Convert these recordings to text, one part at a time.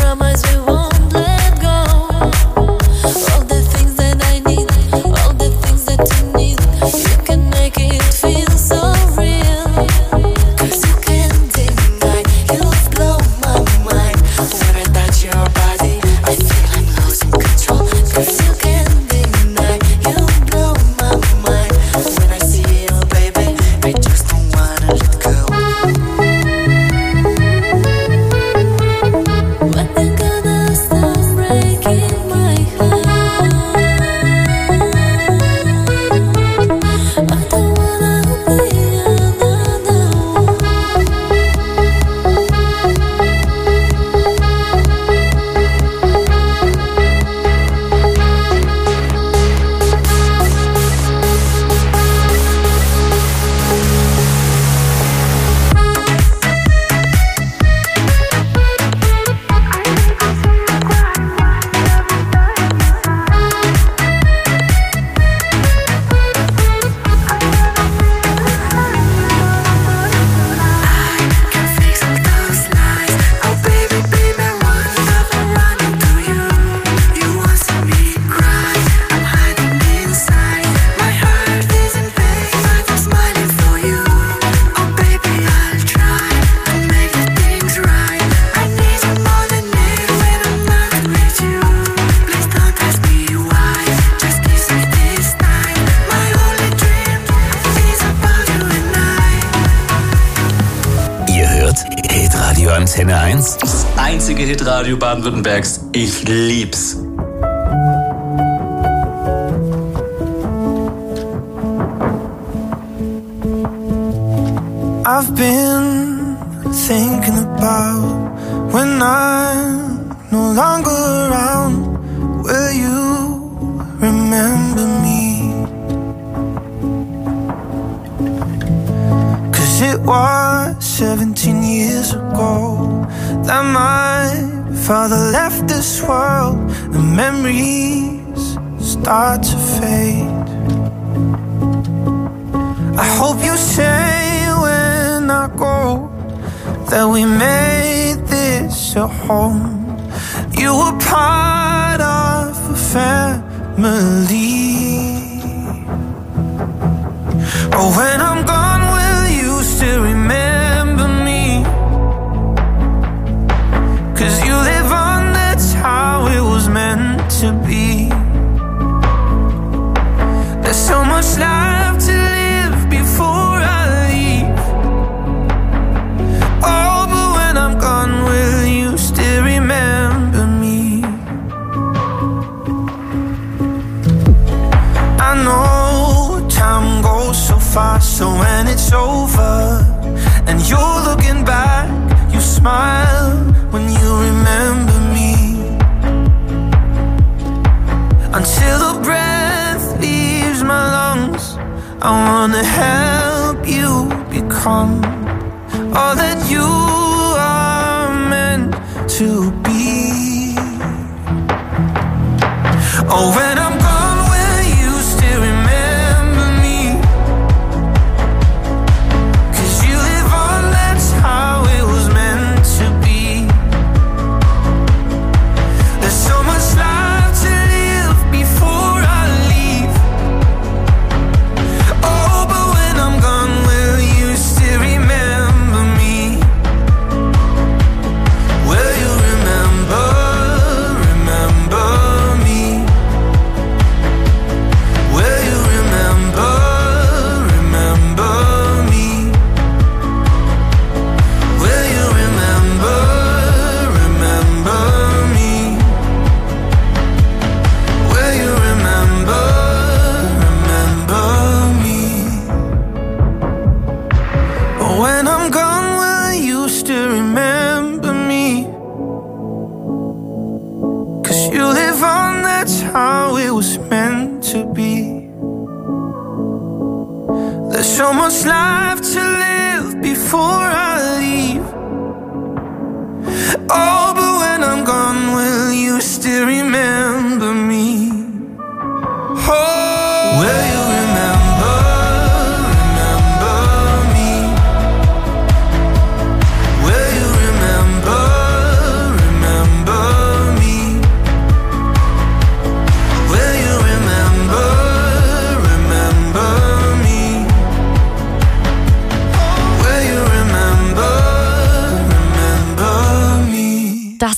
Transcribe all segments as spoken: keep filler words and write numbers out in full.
promise we won't let go. All the things that I need, all the things that you need, you can make it feel so real. 'Cause you can't deny, you've blown my mind. When I touch your body, I feel I'm losing control. 'Cause you can't deny, you blow my mind. When I see you, baby, I just don't wanna let go. When you gonna stop breaking my heart? I don't wanna be another one. Can fix all those lies. Oh baby, baby, one stop, I'm running to you. You want to see me cry? I'm hiding inside. My heart is in pain, but I'm smiling for you. Oh baby, I'll try to make the things right. I need you more than ever when I'm not with you. Please don't ask me why, just kiss me this time. My only dream is about you and I. Ihr hört Hitradio Antenne eins. Das einzige Hitradio Baden-Württembergs. Ich lieb's. I've been thinking about when I'm no longer around. Will you remember me? 'Cause it was seventeen years ago that my father left this world, and memories start to fade. I hope you say when I go that we made this a home. You were part of a family. But when I'm gone, will you still remember me? 'Cause you live on, that's how it was meant to be. There's so much life to live before I leave. Oh, but when I'm gone, will you still remember me? I know time goes so fast, so when it's over and you're looking back, you smile when you remember me. Until the breath leaves my lungs, I wanna help you become all that you are meant to be. Oh, when I'm gone, will you still remember me? 'Cause you live on, that's how it was meant to be. There's so much life to live before I leave. Oh, but when I'm gone, will you still remember me? Will you remember, remember me? Will you remember, remember me? Will you remember, remember me? Will you remember, remember me? But when I'm gone, will you still remember me? 'Cause you live on, that's how it was meant to be. There's so much life to live before I leave. Oh, but when I'm gone, will you still remember me? Oh, will you remember, remember me? Will you remember, remember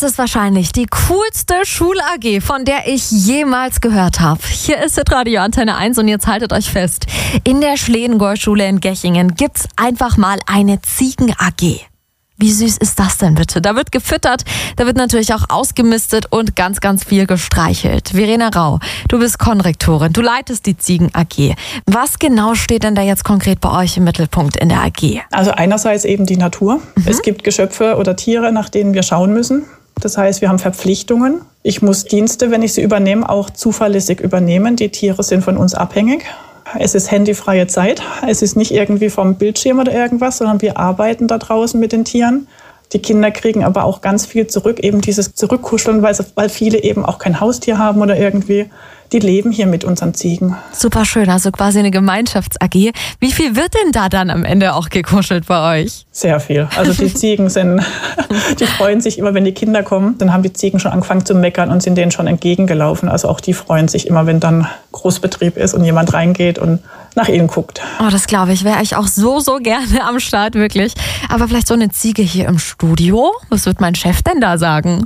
ist wahrscheinlich die coolste Schul-A G, von der ich jemals gehört habe. Hier ist Hitradio Antenne eins und jetzt haltet euch fest. In der Schledengäu-Schule in Gechingen gibt's einfach mal eine Ziegen-A G. Wie süß ist das denn bitte? Da wird gefüttert, da wird natürlich auch ausgemistet und ganz, ganz viel gestreichelt. Verena Rau, du bist Konrektorin, du leitest die Ziegen-A G. Was genau steht denn da jetzt konkret bei euch im Mittelpunkt in der A G? Also einerseits eben die Natur. Mhm. Es gibt Geschöpfe oder Tiere, nach denen wir schauen müssen. Das heißt, wir haben Verpflichtungen. Ich muss Dienste, wenn ich sie übernehme, auch zuverlässig übernehmen. Die Tiere sind von uns abhängig. Es ist handyfreie Zeit. Es ist nicht irgendwie vom Bildschirm oder irgendwas, sondern wir arbeiten da draußen mit den Tieren. Die Kinder kriegen aber auch ganz viel zurück, eben dieses Zurückkuscheln, weil, weil viele eben auch kein Haustier haben oder irgendwie. Die leben hier mit unseren Ziegen. Super schön, also quasi eine Gemeinschafts-A G. Wie viel wird denn da dann am Ende auch gekuschelt bei euch? Sehr viel. Also die Ziegen sind, die freuen sich immer, wenn die Kinder kommen. Dann haben die Ziegen schon angefangen zu meckern und sind denen schon entgegengelaufen. Also auch die freuen sich immer, wenn dann Großbetrieb ist und jemand reingeht und nach ihnen guckt. Oh, das glaube ich, wäre ich auch so, so gerne am Start, wirklich. Aber vielleicht so eine Ziege hier im Studio? Was wird mein Chef denn da sagen?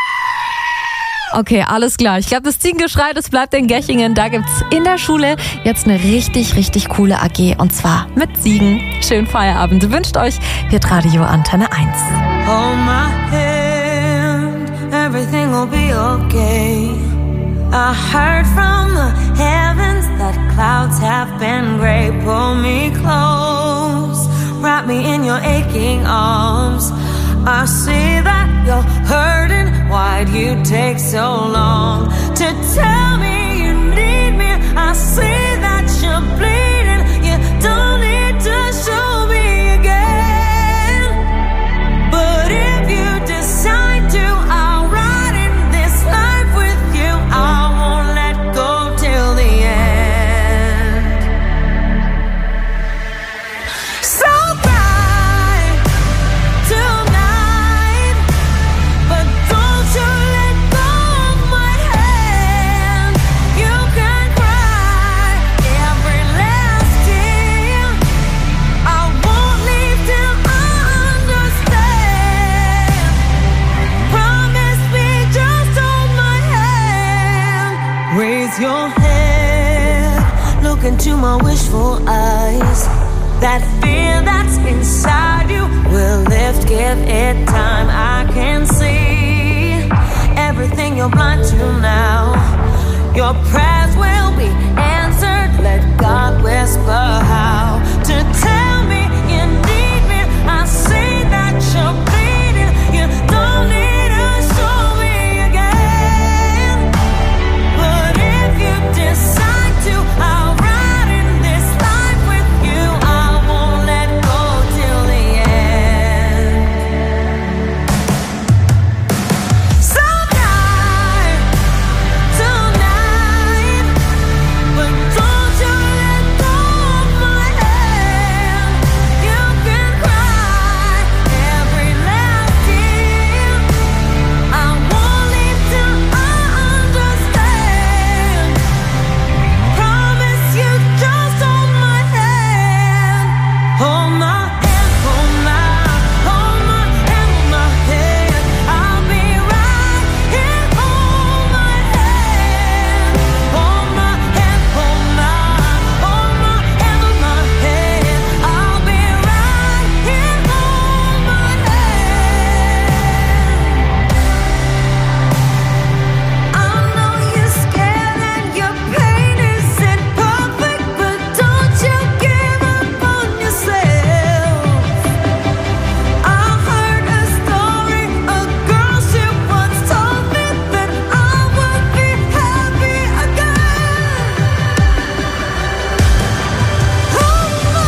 Okay, alles klar. Ich glaube, das Ziegengeschrei, das bleibt in Gechingen. Da gibt's in der Schule jetzt eine richtig, richtig coole A G. Und zwar mit Ziegen. Schönen Feierabend wünscht euch Hitradio Antenne eins. Hold my hand, everything will be okay. I heard from the heavens that clouds have been gray. Pull me close, wrap me in your aching arms. I see that you're hurting. Why'd you take so long to tell me you need me? I see that you're bleeding. You don't need to show me again. But if you decide to, I'll ride in this life with you. I won't let go till the end. So cry tonight, but don't you let go of my hand. You can cry every last tear. I won't leave till I understand. Promise me, just hold my hand. Raise your head, look into my wishful eyes. That fear that's inside you will lift, give it time. I can see everything you're blind to now. Your prayers will be answered. Let God whisper how to tell me you need me. I see that you're bleeding. You don't need to show me again. But if you decide to, I'll ride in this life with you. I won't let go till the end. So die tonight, but don't you let go of my hand. You can cry every last tear. I won't leave till I understand. Promise you, just hold my hand. Hold my hand, hold my, hold my hand, hold my hand. I'll be right here. Hold my hand, hold my hand, hold my, hold my hand, hold my hand. I'll be right here. Hold my hand. I know you're scared and your pain isn't perfect, but don't you give up on yourself. I heard a story, a girl she once told me that I would be happy again. Hold my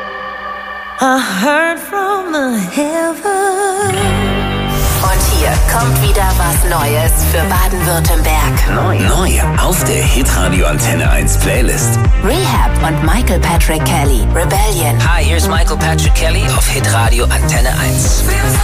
I heard from the heavens. Und hier kommt wieder was Neues für Baden-Württemberg. Neu. Neu auf der Hitradio Antenne eins Playlist. Rehab und Michael Patrick Kelly, Rebellion. Hi, hier ist Michael Patrick Kelly auf Hitradio Antenne eins.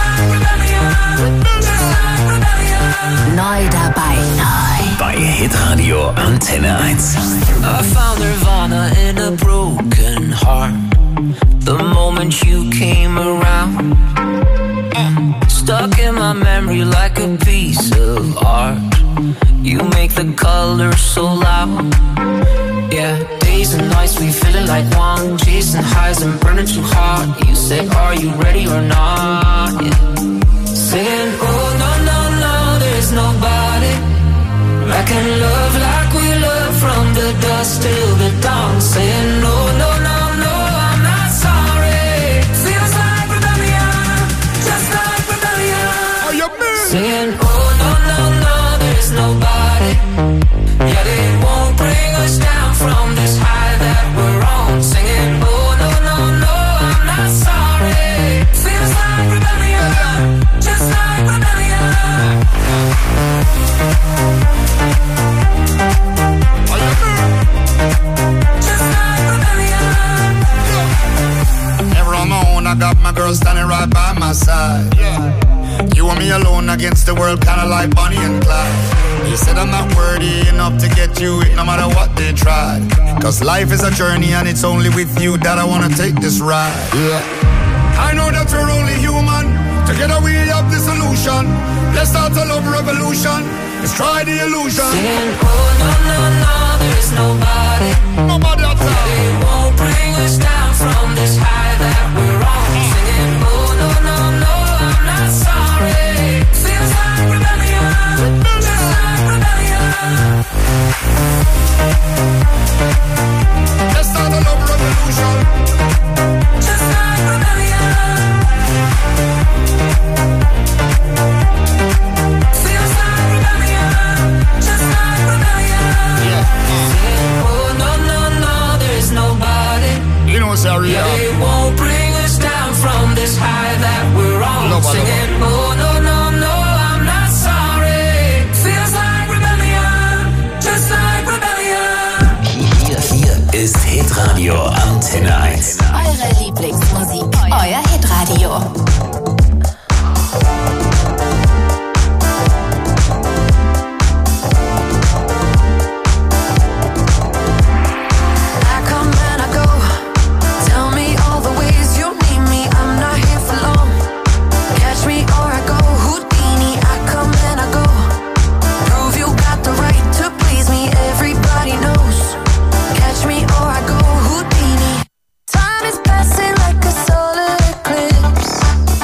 Neu dabei. Neu. Bei Hitradio Antenne eins. I found Nirvana in a broken heart. The moment you came around, stuck in my memory like a piece of art. You make the colors so loud. Yeah, days and nights we feeling like one, chasing highs and burning too hard. You said, are you ready or not? Yeah. Saying, oh no, no, no, there's nobody I can love like we love from the dusk till the dawn. Saying, no, no, no, no, I'm not sorry. Feels like rebellion, just like rebellion. Are you mean? Saying, oh no, no, no, there's nobody. Yeah, they won't bring us down from this high that we're on. Singing, oh no, no, no, I'm not sorry. Feels like rebellion, just like rebellion. Just like rebellion. Never on my own, I got my girl standing right by my side. Yeah. You and me alone against the world, kinda like Bonnie and Clyde. You said I'm not worthy enough to get you it, no matter what they tried. Cause life is a journey and it's only with you that I wanna take this ride. Yeah. I know that we're only human. Together we have the solution. Let's start a love revolution. Let's try the illusion. Saying, oh no, no, no, there's nobody. Nobody outside. They won't bring us down from this high that we're on. Singing, oh no, no, no, I'm not sorry. Feels like rebellion, just like rebellion. Let's start a love revolution. Just like rebellion. Feels like rebellion, just like rebellion. Yeah. Saying, oh no, no, no, there's nobody. You know what's our Yeah, real? they won't bring us down from this high that we're on. Nobody. Singing, oh no, no, no, I'm not sorry. Feels like rebellion, just like rebellion. Hier, hier ist Hitradio Antenne eins. Eure Lieblingsmusik. Euer Hitradio. Time is passing like a solar eclipse.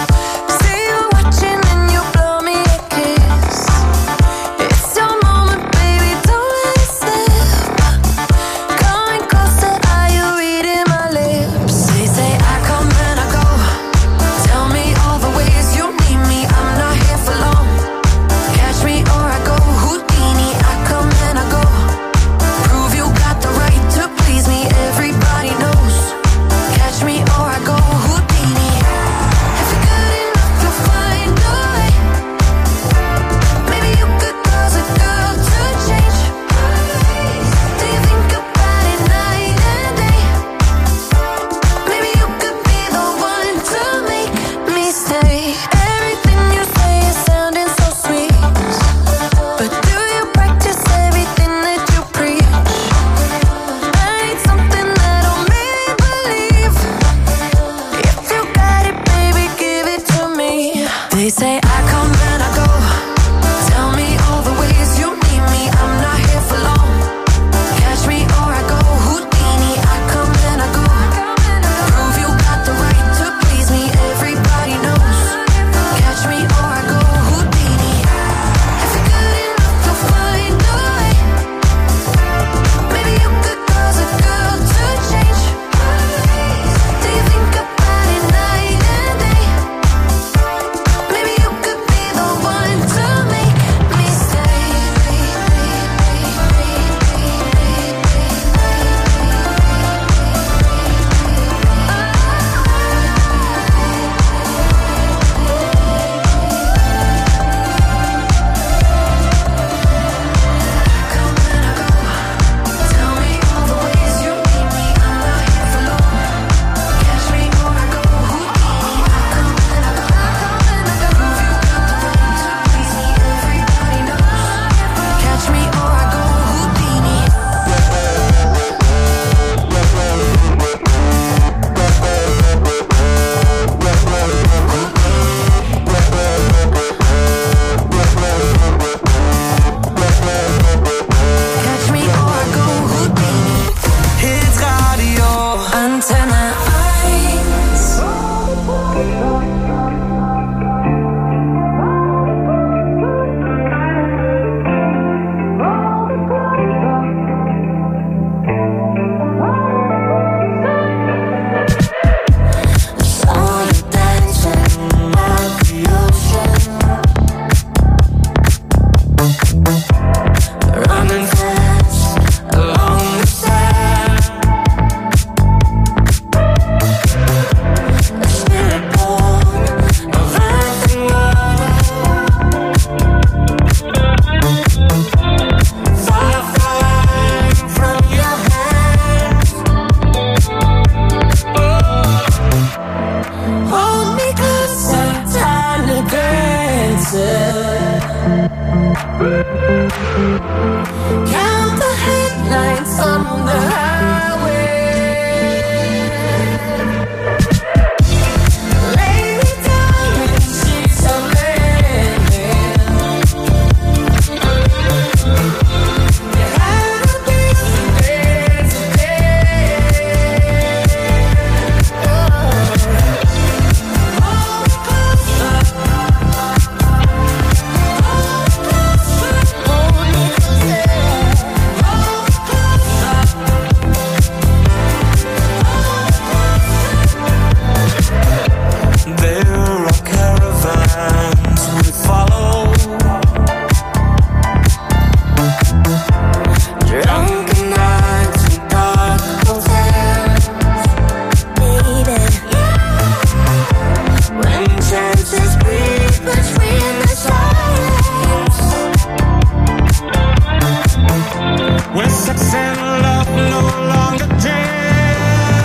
Sex and love no longer dare.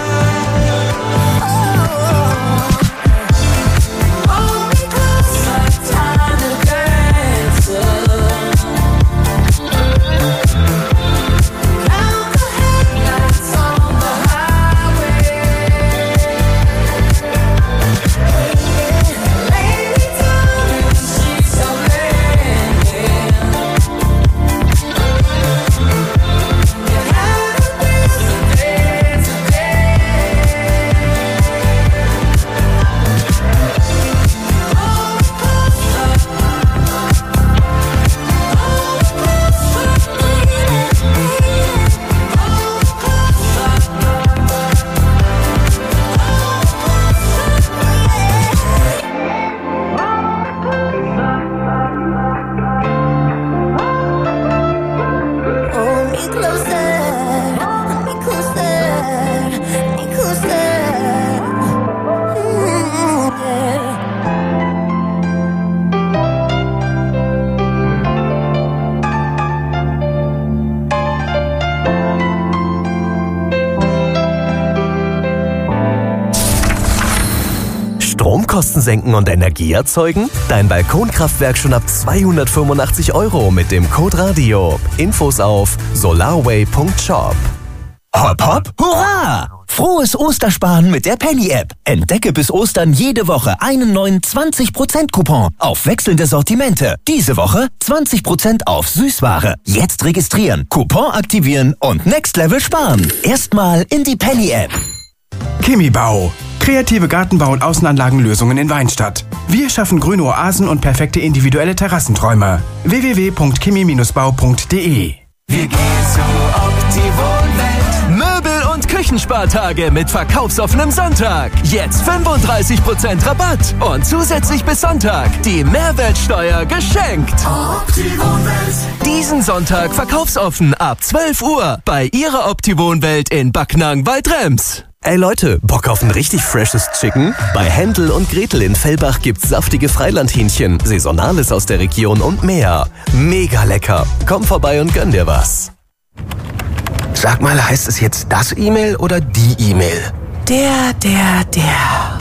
Hold me closer, time to dance. Count the headlights on the highway. Lady time, she's a man. You had a busy day today. Hold me closer, hold me closer, baby. Hold me closer, hold me closer, hold me closer. Mm, yeah. Stromkosten senken und Energie erzeugen? Dein Balkonkraftwerk schon ab zweihundertfünfundachtzig Euro mit dem Code Radio. Infos auf solarway punkt shop. Hopp, hopp, hurra! Frohes Ostersparen mit der Penny-App. Entdecke bis Ostern jede Woche einen neuen zwanzig Prozent Coupon auf wechselnde Sortimente. Diese Woche zwanzig Prozent auf Süßware. Jetzt registrieren, Coupon aktivieren und Next Level sparen. Erstmal in die Penny-App. Chemiebau. Kreative Gartenbau- und Außenanlagenlösungen in Weinstadt. Wir schaffen grüne Oasen und perfekte individuelle Terrassenträume. w w w punkt chemie bau punkt d e. Wir gehen zu Opti-Wohnwelt. Möbel- und Küchenspartage mit verkaufsoffenem Sonntag. Jetzt fünfunddreißig Prozent Rabatt und zusätzlich bis Sonntag die Mehrwertsteuer geschenkt. Opti-Wohnwelt. Diesen Sonntag verkaufsoffen ab zwölf Uhr bei Ihrer Opti-Wohnwelt in Backnang-Waldrems. Ey Leute, Bock auf ein richtig freshes Chicken? Bei Händel und Gretel in Fellbach gibt's saftige Freilandhähnchen, Saisonales aus der Region und mehr. Mega lecker. Komm vorbei und gönn dir was. Sag mal, heißt es jetzt das E-Mail oder die E-Mail? Der, der, der.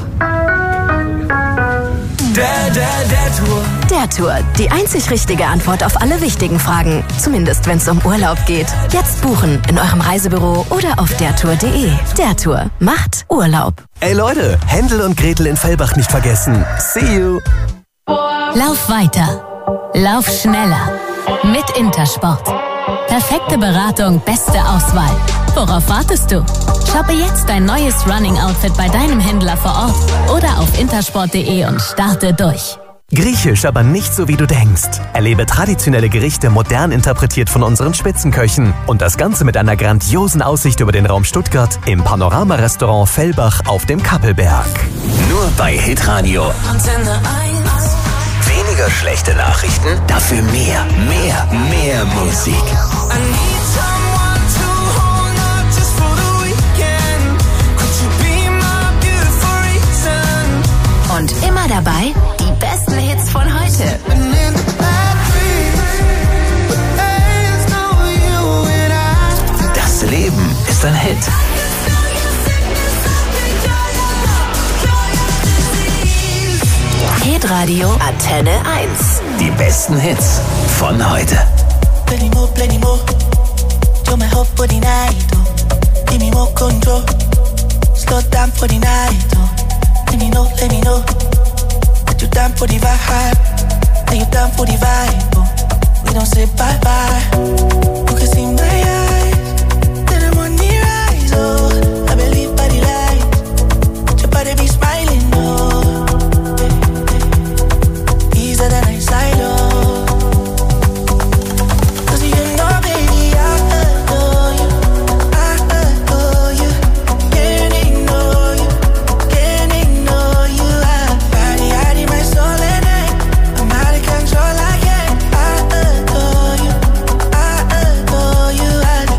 Der, der, der Tour. Der Tour. Die einzig richtige Antwort auf alle wichtigen Fragen. Zumindest wenn es um Urlaub geht. Jetzt buchen in eurem Reisebüro oder auf dertour punkt de. Der Tour macht Urlaub. Ey Leute, Händel und Gretel in Fellbach nicht vergessen. See you. Lauf weiter. Lauf schneller. Mit Intersport. Perfekte Beratung, beste Auswahl. Worauf wartest du? Shoppe jetzt dein neues Running-Outfit bei deinem Händler vor Ort oder auf intersport punkt de und starte durch. Griechisch, aber nicht so wie du denkst. Erlebe traditionelle Gerichte modern interpretiert von unseren Spitzenköchen. Und das Ganze mit einer grandiosen Aussicht über den Raum Stuttgart im Panorama-Restaurant Fellbach auf dem Kappelberg. Nur bei Hitradio. Antenne eins. Weniger schlechte Nachrichten, dafür mehr, mehr, mehr Musik. I need someone to hold up just for the weekend. Could you be my beautiful reason? Und immer dabei die besten Hits von heute. And in the backstreet, but there's no you and I. Das Leben ist ein Hit. Hitradio Antenne eins. Die besten Hits von heute. Plenty more, plenty more. You're my hope for the night, oh. Give me more control. Slow down for the night, oh. Let me know, let me know. That you down for the vibe. That you down for the vibe, oh. We don't say bye-bye. You can see my eyes. Then I'm on the rise, oh. I believe by the light. Your body be smiling, oh. Easier than I silo. Control, I can't. I adore you. I adore you. I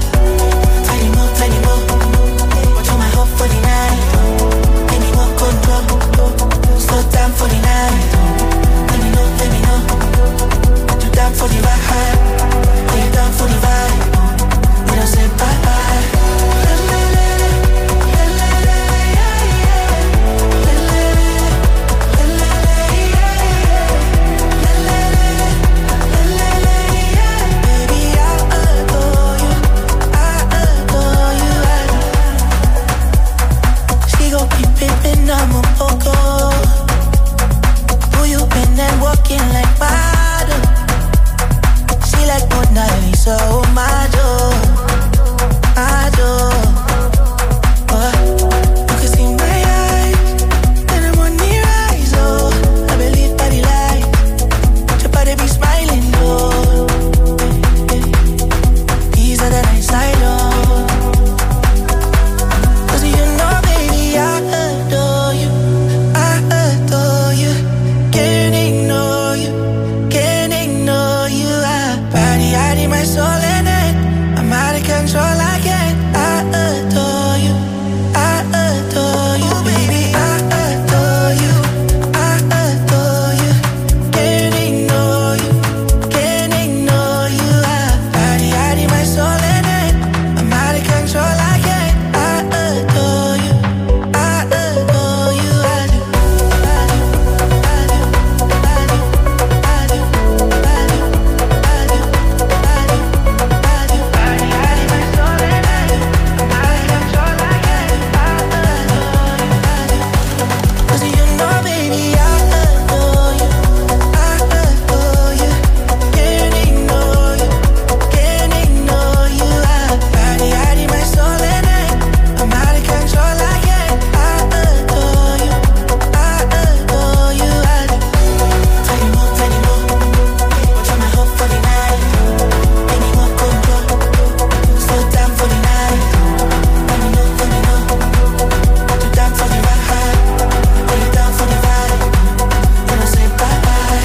control, I can't. I adore you. I adore you, baby. I adore you. I adore you. Can't ignore you. Can't ignore you. I body, body, my soul and it. I'm out of control, I can't. I adore you. I adore you. I do. I do. I do. I do. I do. I do. I do. I do. I do. Body, body, my soul and it. I'm out of control, I can't. I adore you. I do. 'Cause you know, baby, I adore you. I adore you. Can't ignore you. Can't ignore you. I body, body, my soul and it. I'm out of control, I can't. I adore you. I adore you. I do. Tiny more, tiny more. Try my hope for the night. Any more control. Slow down for the night. Let me know, let me know. Too down for the ride. Only down for the ride. Then I say bye bye.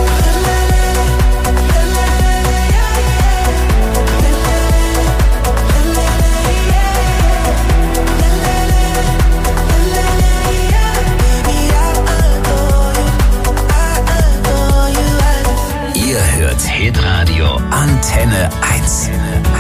Ihr hört Hitradio Antenne eins.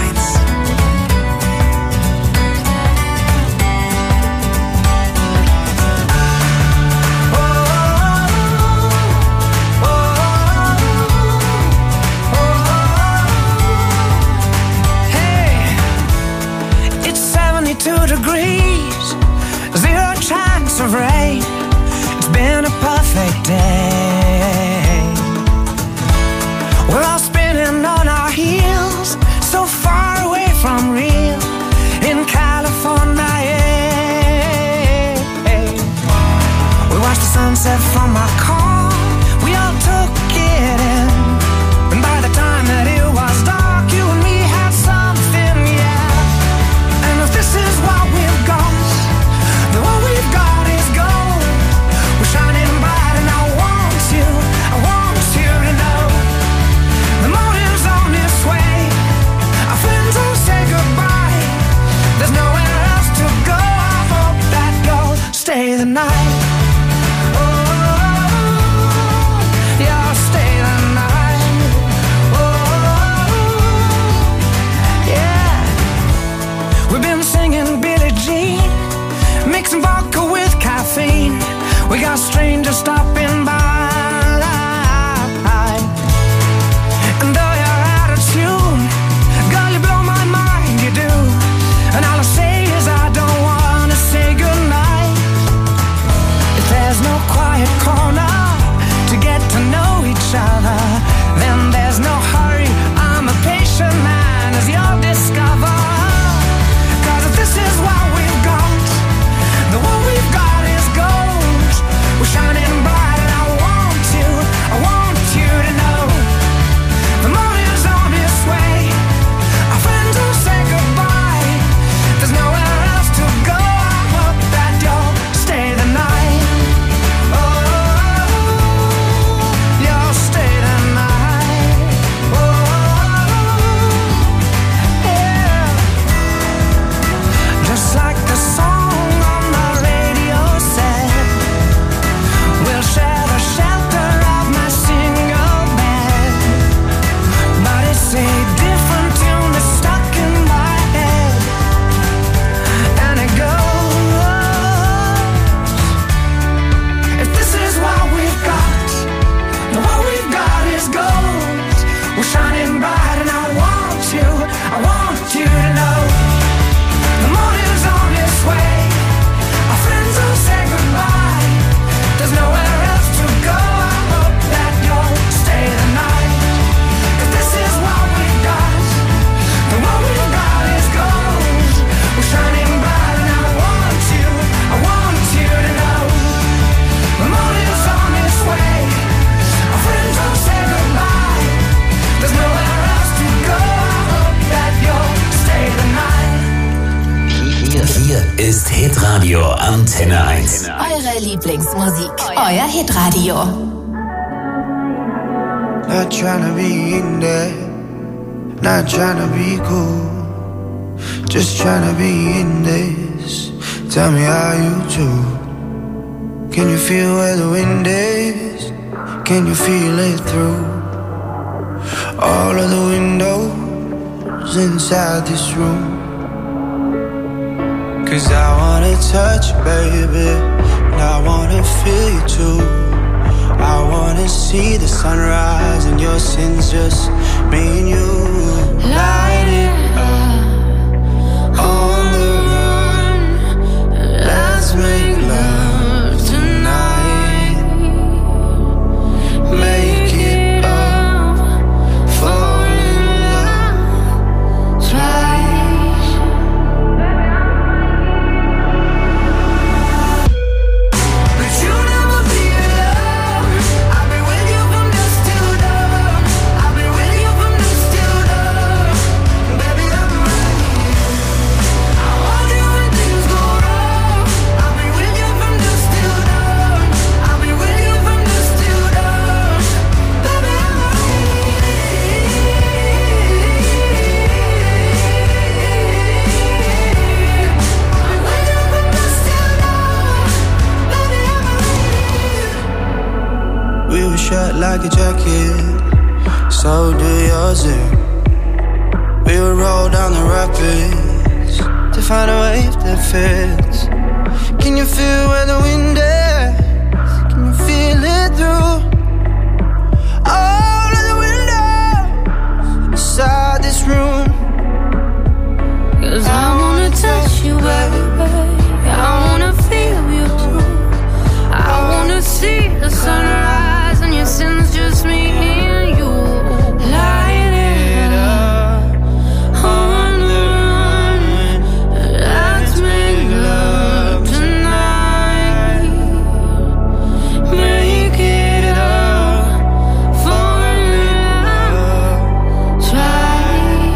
Hey, it's seventy-two degrees, zero chance of rain. It's been a perfect day. We're all spinning on our heels, so far away from real in California. Yeah. We watched the sunset from our car, we all took it in. And by the time that it was dark, you and me had something, yeah. And if this is what we've got, then what we've got is gold. We're shining bright and I want you, I want you to know. The morning's on its way, our friends will say goodbye. There's nowhere else to go, I hope that you'll stay the night. Oh, you'll stay the night. Oh, yeah. We've been singing Billie Jean, mixing vodka with caffeine. We got strangers stopping by. And though you're out of tune, girl, you blow my mind, you do. And all I say is I don't wanna say goodnight. If there's no quiet corner to get to know each other, then there's no hurry. I'm a patient man, as you'll discover. 'Cause if this is what we've got, then what we've got is gold. We're shining bright and I want you, I want you to know. The morning's on its way, our friends will say goodbye. There's nowhere else to go, I hope that you'll stay the night. Oh, you'll stay the night. Oh, yeah. Just like the song on the radio said, we'll share the shelter of my single bed. But it's a different tune that's stuck in my head. And it goes, if this is what we've got, then what we've got is gold. We're shining bright and I want you, I want you to know. The morning's on its way, our friends will say goodbye. There's nowhere else to go, I hope that you'll stay the night. 'Cause this is what we've got, then what we've got is gold. We're shining bright and I want you, I want you to know. The morning's on its way, our friends will say goodbye. There's nowhere else to go, I hope that you'll stay the night. Hier, hier ist Hitradio Antenne eins. Eure Lieblingsmusik. Euer Hitradio. Not tryna be in there, not tryna be cool. Just trying to be in this. Tell me how you do. Can you feel where the wind is? Can you feel it through all of the windows inside this room? Cause I wanna touch you, baby, and I wanna feel you too. I wanna see the sunrise and your sins, just me and you. Light it up on the run. Let's make love tonight. Make it up, fall in love twice. But you never be alone. I've been with you from dusk till dawn. I've been with you from dusk till dawn. Baby, I'm right here. I want you when things go wrong. I've been with you from dusk till dawn. I've been with you from dusk till dawn. Baby, I'm right here. We were shut like a jacket, so do yours. eh? We would roll down the rapids to find a wave that fits. Can you feel where the wind is? Can you feel it through all of the windows inside this room? Cause I wanna touch you, baby. I wanna feel you too. I wanna see the sunrise and your sins, just me and you. Light it up on the run. Let's make love tonight. Make it up, fall in love twice.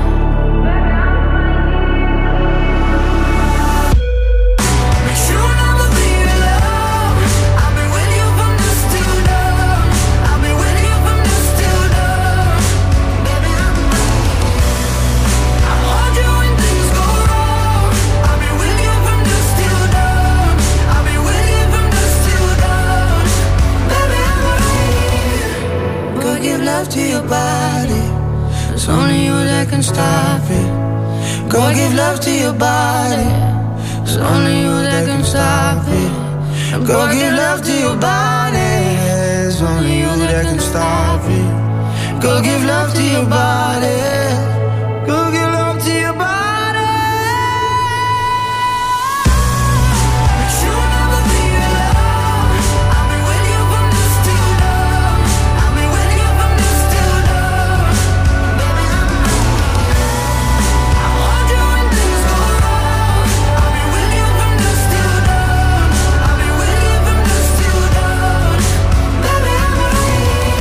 But you never be alone. I've been with you from dusk till dawn. I've been with you from dusk till dawn. Baby, I'm right here. I want you when things go wrong. I've been with you from dusk till dawn. I've been with you from dusk till dawn. Baby, I'm right here. Go give love to your body. It's only you that can stop it. Go give love to your body. It's only you that can stop it. Go give love to your body. It's only you that can stop it. Go give love to your body. Go give love to your body. But you never be alone. I've been with you from dusk till dawn. I've been with you from dusk till dawn. Baby, I'm right here. I want you when things go wrong. I've been with you from dusk till dawn. I've been with you from dusk till dawn. Baby, I'm right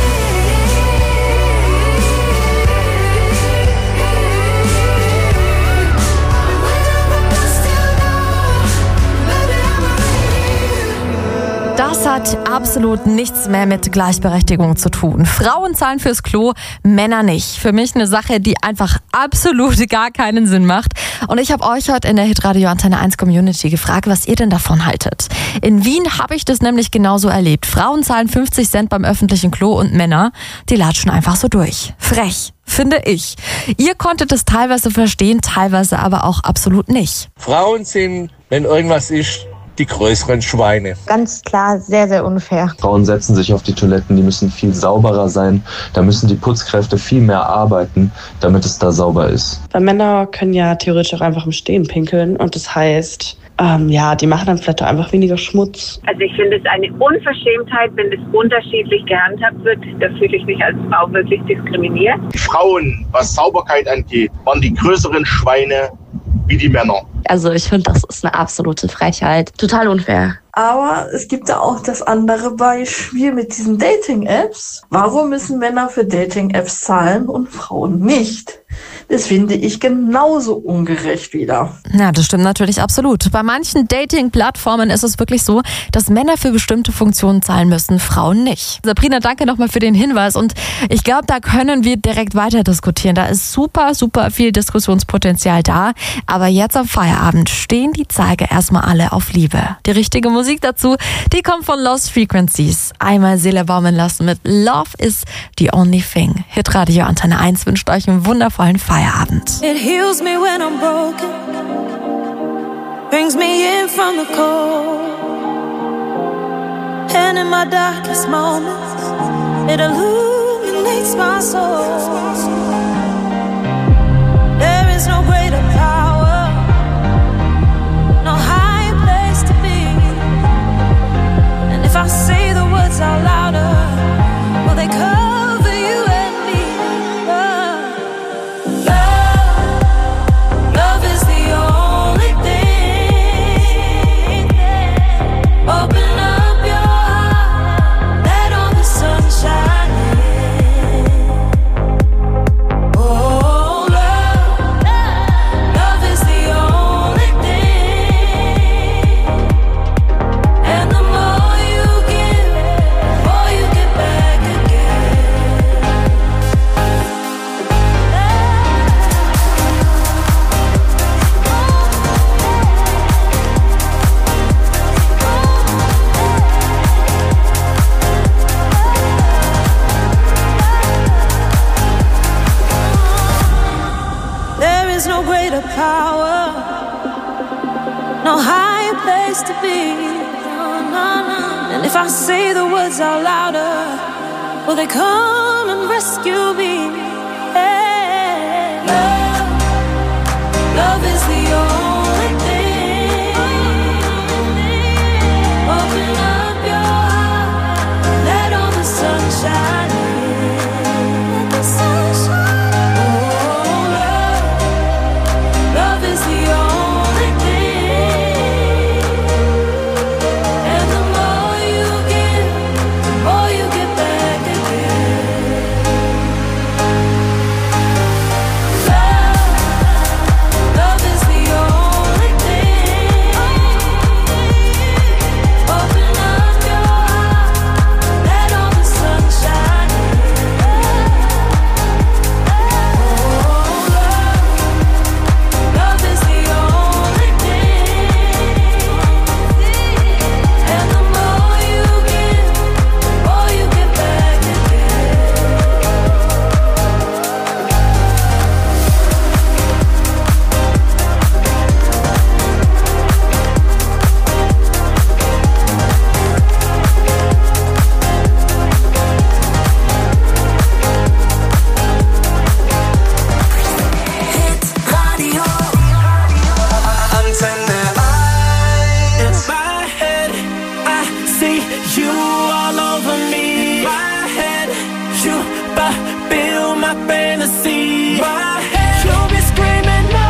Das hat absolut nichts mehr mit Gleichberechtigung zu tun. Frauen zahlen fürs Klo, Männer nicht. Für mich eine Sache, die einfach absolut gar keinen Sinn macht. Und ich habe euch heute in der Hitradio Antenne eins Community gefragt, was ihr denn davon haltet. In Wien habe ich das nämlich genauso erlebt. Frauen zahlen fünfzig Cent beim öffentlichen Klo und Männer, die latschen einfach so durch. Frech, finde ich. Ihr konntet es teilweise verstehen, teilweise aber auch absolut nicht. Frauen sind, wenn irgendwas ist, die größeren Schweine. Ganz klar, sehr, sehr unfair. Frauen setzen sich auf die Toiletten, die müssen viel sauberer sein. Da müssen die Putzkräfte viel mehr arbeiten, damit es da sauber ist. Weil Männer können ja theoretisch auch einfach im Stehen pinkeln und das heißt, ähm, ja, die machen dann vielleicht auch einfach weniger Schmutz. Also ich finde es eine Unverschämtheit, wenn es unterschiedlich gehandhabt wird. Da fühle ich mich als Frau wirklich diskriminiert. Die Frauen, was Sauberkeit angeht, waren die größeren Schweine wie die Männer. Also ich finde, das ist eine absolute Frechheit. Total unfair. Aber es gibt ja auch das andere Beispiel mit diesen Dating-Apps. Warum müssen Männer für Dating-Apps zahlen und Frauen nicht? Das finde ich genauso ungerecht wieder. Ja, das stimmt natürlich absolut. Bei manchen Dating-Plattformen ist es wirklich so, dass Männer für bestimmte Funktionen zahlen müssen, Frauen nicht. Sabrina, danke nochmal für den Hinweis und ich glaube, da können wir direkt weiter diskutieren. Da ist super, super viel Diskussionspotenzial da. Aber jetzt am Feierabend stehen die Zeiger erstmal alle auf Liebe. Die richtige Musik dazu, die kommt von Lost Frequencies. Einmal Seele baumeln lassen mit Love is the only thing. Hitradio Antenne eins wünscht euch einen wundervollen Feierabend. It heals me when I'm broken, brings me in from the cold, and in my darkest moments, it illuminates my soul. There is no greater power, no higher place to be, and if I say the words out louder, will they cover you and me? Love, love, love is the only thing. Open up your heart, let all the sun shine in. Oh, love, love is the only thing. And the more you give, the more you get back again. There is no greater power, no higher place to be. No, no, no. And if I say the words out louder, will they come and rescue me? Hey. Love, love is the only thing. Open up your heart, let all the sun shine in. Let the sun shine in. Oh, love, love is the only thing. And the more you give, the more you get back again. Love, love is the only thing. Open up your heart, let all the sun shine in. Oh, love, love is the only thing. And the more you give, the more you get back again. Radio Antenne eins. In my head, I see you all over me. My head, you fulfill my fantasy. My head, you'll be screaming no.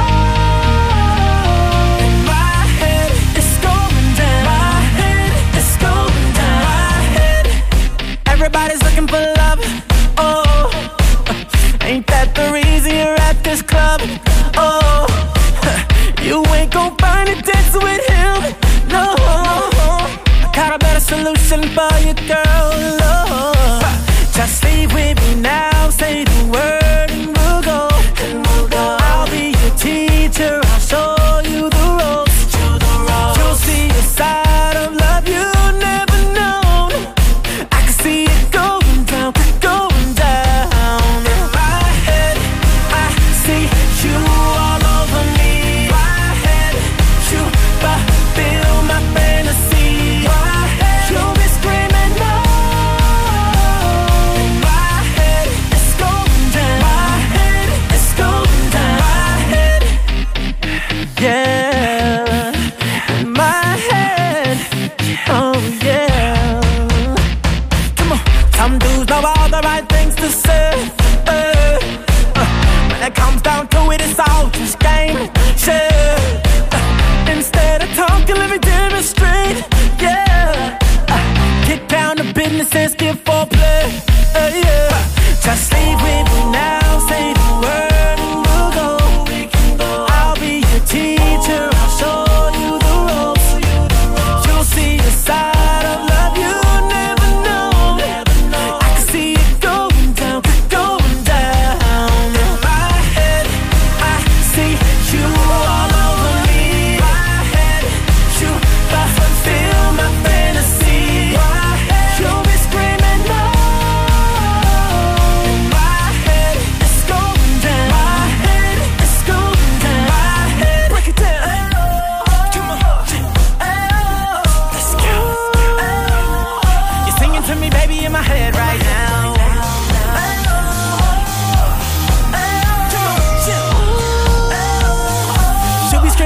In my head, it's going down. My head, it's going down. My head, everybody's looking for love. Oh, ain't that the reason you're at this club? Oh, you ain't gon' find it dancing with him. No, I got a better solution for you, girl. Lord, just leave with me now. Say the word and we'll go. And we'll go. I'll be your teacher. I'll show you the ropes. You'll see a side of love you never known. I can see it going down, going down. In my head, I see you all over me. My head, you fulfill my fantasy. My head, you'll be screaming no. In my head, it's going down. My head, it's going down. My head, yeah. In my head, oh yeah. Come on, some dudes know all the right things to say. Uh, uh, when it comes down to it, it's all just game. Shit. Uh, instead of talking, let me demonstrate. Yeah. Uh, get down to business and skip foreplay. Uh, yeah. Just leave with me now. Say the word and we'll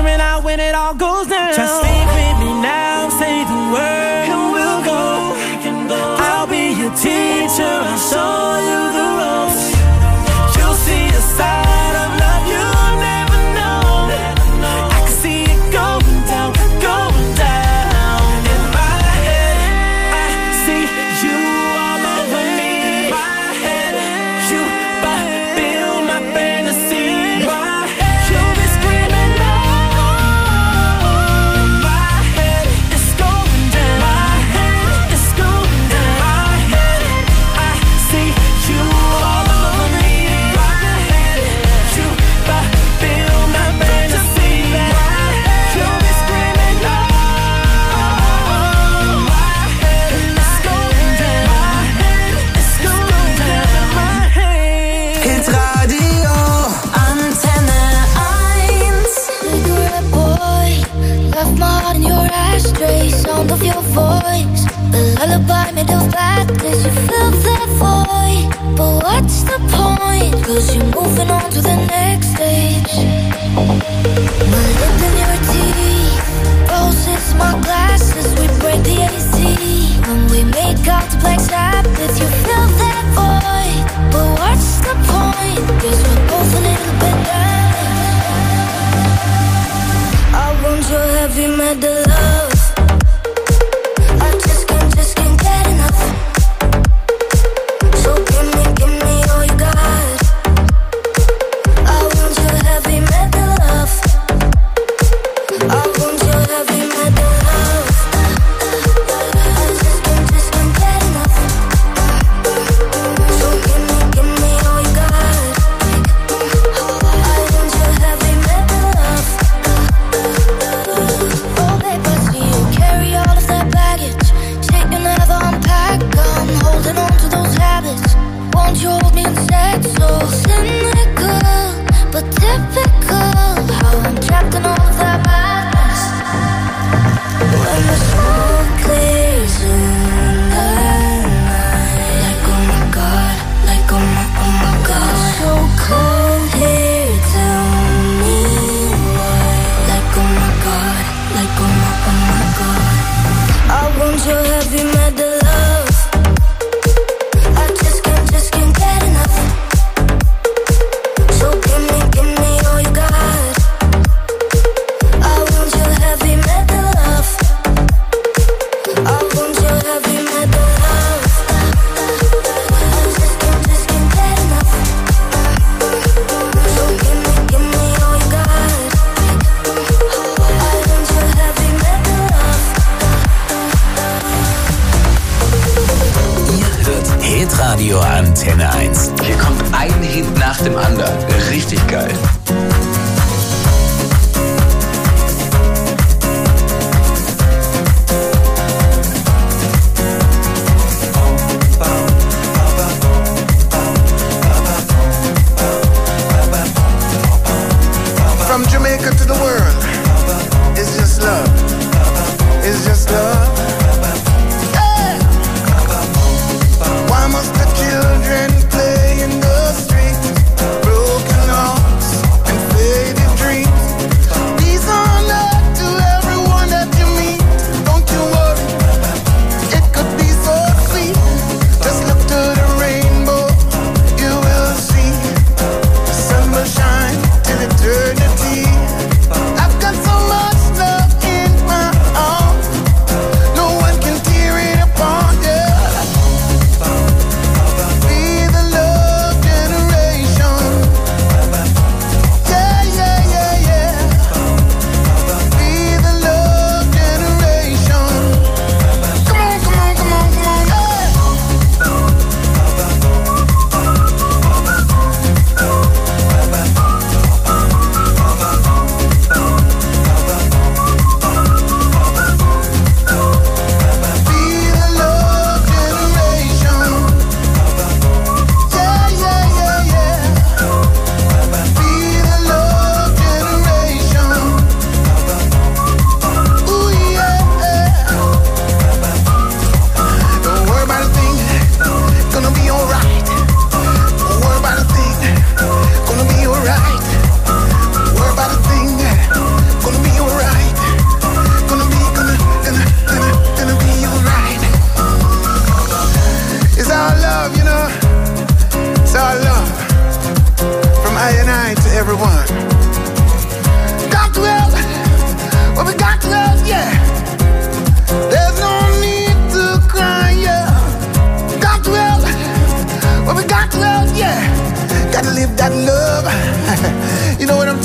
screaming out when it all goes down. Just sleep with me now, say the word, and we'll go. I'll be your teacher, I'll show you the ropes. You'll see a side of love you'll never know. I can see it going down, going down. In my head, I see you all over me. My head, you fulfill my fantasy. My head, you'll be screaming no. My head, it's going down. My head, it's going down. My head, I see you all over me. My head, you fulfill my fantasy. My head, you'll be screaming no. My head, it's going down. My head, it's going down. My head. Hitradio Antenne eins. Cigarette boy, left my heart in your ashtray. Sound of your voice, the lullaby made of badness. You fill that void, but what's the point? Cause you're moving on to the next stage. My lip in your teeth, roses, my glasses. We break the A C when we make out to Black Sabbath. You fill that void, but what's the point? Guess we're both a little bit damaged. I want your heavy metal love. I just can't, just can't get enough. So give me, give me all you got. I want your heavy metal love. I want your heavy metal love. I just can't, just can't get enough. So give me, give me all you got. I want your heavy metal love. Oh babe, I see you carry all of that baggage. Shit you never unpack. I'm holding on to those habits. Won't you hold me instead? So cynical, but typical. How I'm trapped in all of that madness. When the smoke clears in the night, like oh my god, like oh my, oh my god. So cold here, tell me why. Like oh my god, like oh my, oh my god. I want your heavy metal love. I just can't, just can't get enough. So give me, give me all you got. I want your heavy metal love. I want your heavy metal love. I just can't, just can't get enough. So give me, give me all you got. I want your heavy metal love. Ihr hört Hitradio Antenne eins. Hier kommt ein Hit nach dem anderen. Richtig geil. From Jamaica to the world, it's just love. It's just love. Hey! Why must the children play in the street? Broken hearts,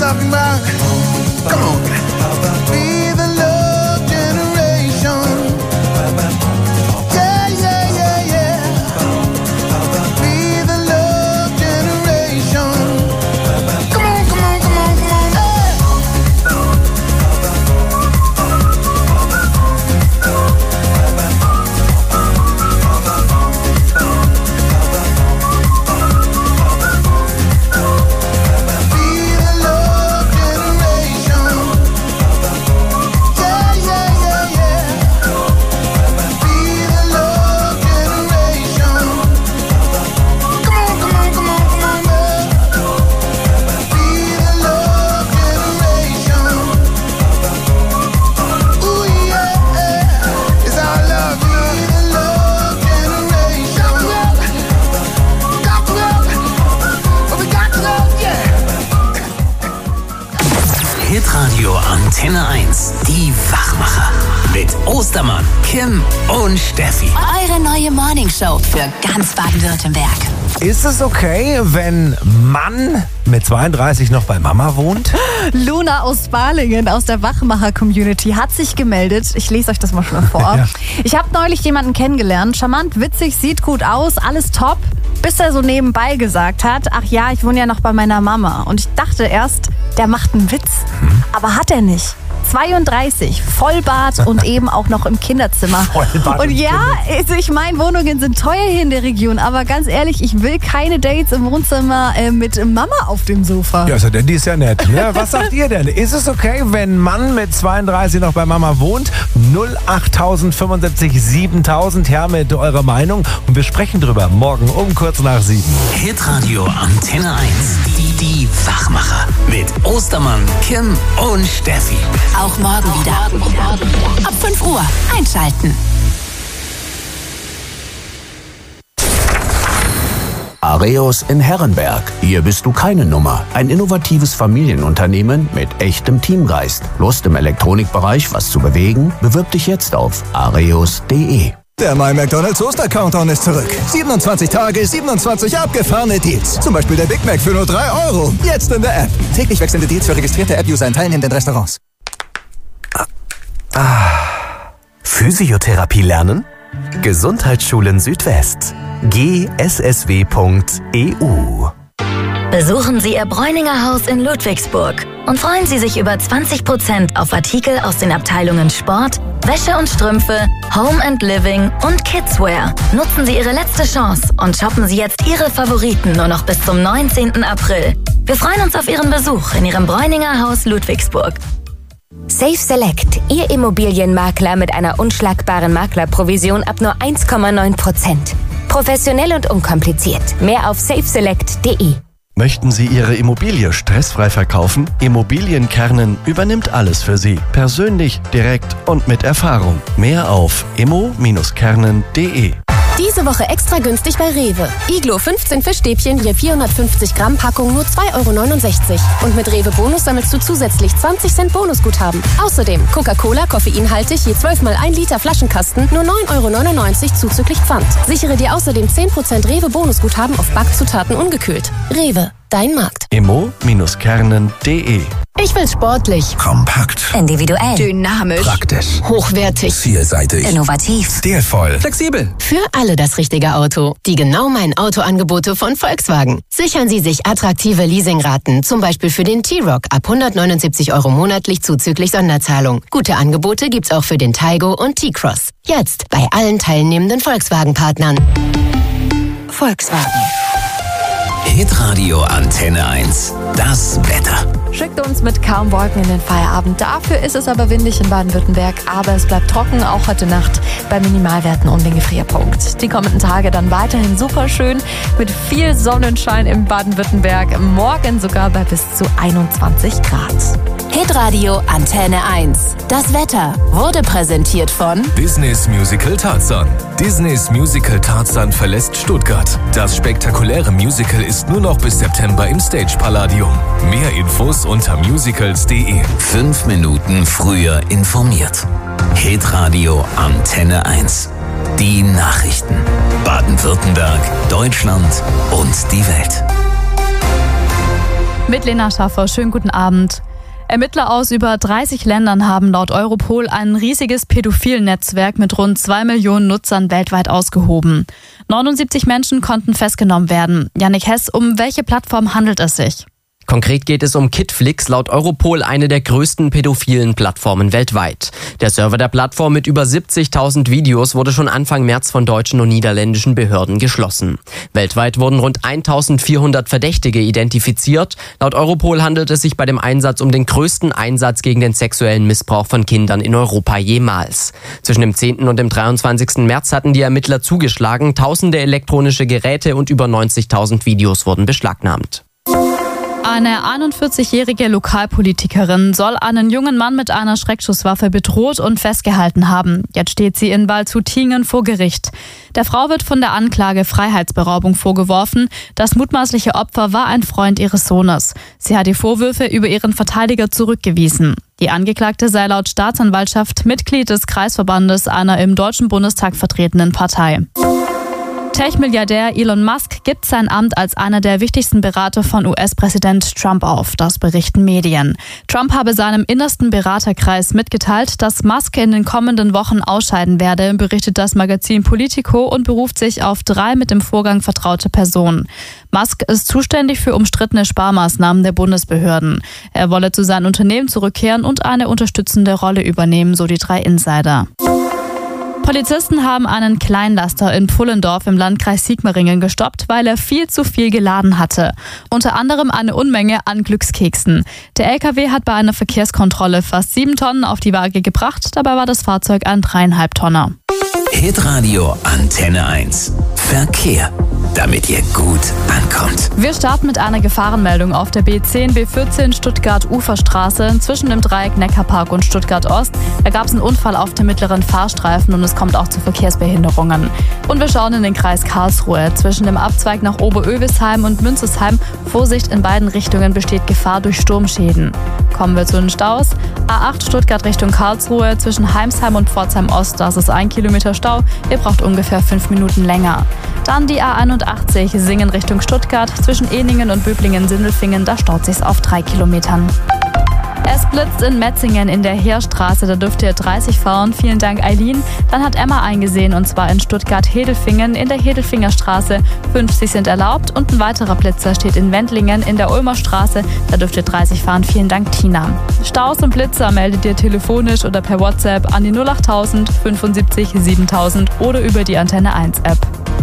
talking about. Come on. Be the love generation. Yeah, yeah, yeah, yeah. Be the love generation. Come on, come on, come on, come on. Hitradio Antenne eins, die Wachmacher. Mit Ostermann, Kim und Steffi. Eure neue Morningshow für ganz Baden-Württemberg. Ist es okay, wenn Mann mit zweiunddreißig noch bei Mama wohnt? Luna aus Balingen aus der Wachmacher-Community hat sich gemeldet. Ich lese euch das mal schon vor. Ja. Ich habe neulich jemanden kennengelernt. Charmant, witzig, sieht gut aus, alles top. Bis er so nebenbei gesagt hat, ach ja, ich wohne ja noch bei meiner Mama. Und ich dachte erst, der macht einen Witz. Hm. Aber hat er nicht. zweiunddreißig, Vollbart und eben auch noch im Kinderzimmer. Vollbart und ja, also ich meine, Wohnungen sind teuer hier in der Region, aber ganz ehrlich, ich will keine Dates im Wohnzimmer äh, mit Mama auf dem Sofa. Ja, also denn die ist ja nett. Ne? Was sagt ihr denn? Ist es okay, wenn ein Mann mit zweiunddreißig noch bei Mama wohnt? null acht fünfundsiebzig siebentausend, her mit eurer Meinung. Und wir sprechen drüber morgen um kurz nach sieben. Hitradio Antenne eins, die, die Wachmacher. Mit Ostermann, Kim und Steffi. Auch morgen wieder. Ab fünf Uhr einschalten. Areos in Herrenberg. Hier bist du keine Nummer. Ein innovatives Familienunternehmen mit echtem Teamgeist. Lust im Elektronikbereich was zu bewegen? Bewirb dich jetzt auf areos punkt de. Der My McDonald's Oster-Countdown ist zurück. siebenundzwanzig Tage, siebenundzwanzig abgefahrene Deals. Zum Beispiel der Big Mac für nur drei Euro. Jetzt in der App. Täglich wechselnde Deals für registrierte App-User in teilnehmenden Restaurants. Ah. Physiotherapie lernen? Gesundheitsschulen Südwest. g s s w punkt e u. Besuchen Sie Ihr Bräuninger Haus in Ludwigsburg und freuen Sie sich über zwanzig Prozent auf Artikel aus den Abteilungen Sport, Wäsche und Strümpfe, Home and Living und Kidswear. Nutzen Sie Ihre letzte Chance und shoppen Sie jetzt Ihre Favoriten nur noch bis zum neunzehnten April. Wir freuen uns auf Ihren Besuch in Ihrem Bräuninger Haus Ludwigsburg. Safe Select, Ihr Immobilienmakler mit einer unschlagbaren Maklerprovision ab nur eins Komma neun Prozent. Professionell und unkompliziert. Mehr auf safe select punkt de. Möchten Sie Ihre Immobilie stressfrei verkaufen? Immobilienkernen übernimmt alles für Sie. Persönlich, direkt und mit Erfahrung. Mehr auf immo Kernen punkt de. Diese Woche extra günstig bei Rewe. Iglo fünfzehn Fischstäbchen, je vierhundertfünfzig Gramm Packung, nur zwei Euro neunundsechzig. Und mit Rewe Bonus sammelst du zusätzlich zwanzig Cent Bonusguthaben. Außerdem Coca-Cola, koffeinhaltig, je zwölf mal ein Liter Flaschenkasten, nur neun Euro neunundneunzig zuzüglich Pfand. Sichere dir außerdem zehn Prozent Rewe Bonusguthaben auf Backzutaten ungekühlt. Rewe, dein Markt. immo Kernen punkt de. Ich will sportlich, kompakt, individuell, dynamisch, praktisch, hochwertig, vielseitig, innovativ, stilvoll, flexibel. Für alle das richtige Auto. Die genau mein Auto-Angebote von Volkswagen. Sichern Sie sich attraktive Leasingraten, zum Beispiel für den T-Roc ab hundertneunundsiebzig Euro monatlich zuzüglich Sonderzahlung. Gute Angebote gibt's auch für den Taigo und T-Cross. Jetzt bei allen teilnehmenden Volkswagen-Partnern. Volkswagen. Hitradio Antenne eins. Das Wetter. Schickt uns mit kaum Wolken in den Feierabend. Dafür ist es aber windig in Baden-Württemberg. Aber es bleibt trocken, auch heute Nacht bei Minimalwerten um den Gefrierpunkt. Die kommenden Tage dann weiterhin super schön mit viel Sonnenschein in Baden-Württemberg. Morgen sogar bei bis zu einundzwanzig Grad. Hitradio Antenne eins. Das Wetter wurde präsentiert von Disneys Musical Tarzan. Disneys Musical Tarzan verlässt Stuttgart. Das spektakuläre Musical ist nur noch bis September im Stage Palladium. Mehr Infos unter musicals punkt de. Fünf Minuten früher informiert. Hitradio Antenne eins. Die Nachrichten. Baden-Württemberg, Deutschland und die Welt. Mit Lena Schaffer, schönen guten Abend. Ermittler aus über dreißig Ländern haben laut Europol ein riesiges Pädophil-Netzwerk mit rund zwei Millionen Nutzern weltweit ausgehoben. neunundsiebzig Menschen konnten festgenommen werden. Yannick Hess, um welche Plattform handelt es sich? Konkret geht es um Kidflix, laut Europol eine der größten pädophilen Plattformen weltweit. Der Server der Plattform mit über siebzigtausend Videos wurde schon Anfang März von deutschen und niederländischen Behörden geschlossen. Weltweit wurden rund eintausendvierhundert Verdächtige identifiziert. Laut Europol handelt es sich bei dem Einsatz um den größten Einsatz gegen den sexuellen Missbrauch von Kindern in Europa jemals. Zwischen dem zehnten und dem dreiundzwanzigsten März hatten die Ermittler zugeschlagen. Tausende elektronische Geräte und über neunzigtausend Videos wurden beschlagnahmt. Eine einundvierzigjährige Lokalpolitikerin soll einen jungen Mann mit einer Schreckschusswaffe bedroht und festgehalten haben. Jetzt steht sie in Waldshutingen vor Gericht. Der Frau wird von der Anklage Freiheitsberaubung vorgeworfen. Das mutmaßliche Opfer war ein Freund ihres Sohnes. Sie hat die Vorwürfe über ihren Verteidiger zurückgewiesen. Die Angeklagte sei laut Staatsanwaltschaft Mitglied des Kreisverbandes einer im Deutschen Bundestag vertretenen Partei. Tech-Milliardär Elon Musk gibt sein Amt als einer der wichtigsten Berater von U S-Präsident Trump auf, das berichten Medien. Trump habe seinem innersten Beraterkreis mitgeteilt, dass Musk in den kommenden Wochen ausscheiden werde, berichtet das Magazin Politico und beruft sich auf drei mit dem Vorgang vertraute Personen. Musk ist zuständig für umstrittene Sparmaßnahmen der Bundesbehörden. Er wolle zu seinem Unternehmen zurückkehren und eine unterstützende Rolle übernehmen, so die drei Insider. Polizisten haben einen Kleinlaster in Pfullendorf im Landkreis Sigmaringen gestoppt, weil er viel zu viel geladen hatte. Unter anderem eine Unmenge an Glückskeksen. Der L K W hat bei einer Verkehrskontrolle fast sieben Tonnen auf die Waage gebracht. Dabei war das Fahrzeug ein dreieinhalb Tonner. Hitradio Antenne eins. Verkehr. Damit ihr gut ankommt. Wir starten mit einer Gefahrenmeldung auf der B zehn, B vierzehn Stuttgart-Uferstraße zwischen dem Dreieck Neckarpark und Stuttgart-Ost. Da gab es einen Unfall auf dem mittleren Fahrstreifen und es kommt auch zu Verkehrsbehinderungen. Und wir schauen in den Kreis Karlsruhe. Zwischen dem Abzweig nach Oberövisheim und Münzesheim. Vorsicht, in beiden Richtungen besteht Gefahr durch Sturmschäden. Kommen wir zu den Staus. A acht Stuttgart Richtung Karlsruhe. Zwischen Heimsheim und Pforzheim-Ost, das ist ein Kilometer Stau. Ihr braucht ungefähr fünf Minuten länger. Dann die A einundachtzig Singen Richtung Stuttgart. Zwischen Ehningen und Böblingen-Sindelfingen, da staut sich's auf drei Kilometern. Es blitzt in Metzingen in der Heerstraße, da dürft ihr dreißig fahren. Vielen Dank, Eileen. Dann hat Emma eingesehen, und zwar in Stuttgart-Hedelfingen in der Hedelfingerstraße. fünfzig sind erlaubt und ein weiterer Blitzer steht in Wendlingen in der Ulmer Straße. Da dürft ihr dreißig fahren. Vielen Dank, Tina. Staus und Blitzer meldet ihr telefonisch oder per WhatsApp an die null achttausend fünfundsiebzig siebentausend oder über die Antenne eins App.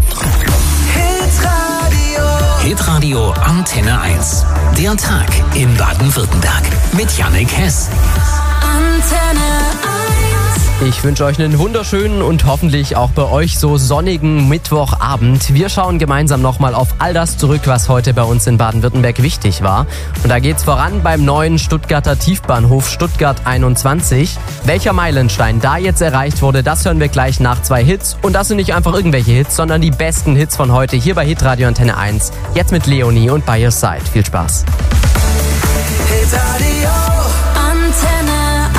Hitradio Antenne eins. Der Tag in Baden-Württemberg mit Yannick Hess. Antenne eins. Ich wünsche euch einen wunderschönen und hoffentlich auch bei euch so sonnigen Mittwochabend. Wir schauen gemeinsam nochmal auf all das zurück, was heute bei uns in Baden-Württemberg wichtig war. Und da geht's voran beim neuen Stuttgarter Tiefbahnhof Stuttgart einundzwanzig. Welcher Meilenstein da jetzt erreicht wurde, das hören wir gleich nach zwei Hits. Und das sind nicht einfach irgendwelche Hits, sondern die besten Hits von heute hier bei Hitradio Antenne eins. Jetzt mit Leonie und By Your Side. Viel Spaß. Hitradio Antenne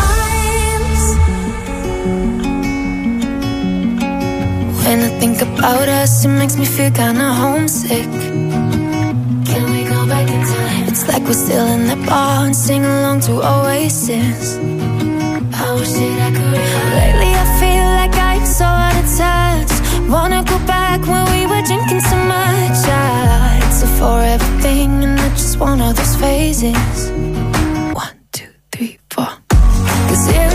When I think about us, it makes me feel kinda homesick. Can we go back in time? It's like we're still in that bar and sing along to Oasis. I wish that I could. Lately I feel like I'm so out of touch. Wanna go back when we were drinking so much. I had so for everything and I just want all those phases. One, two, three, four. 'Cause here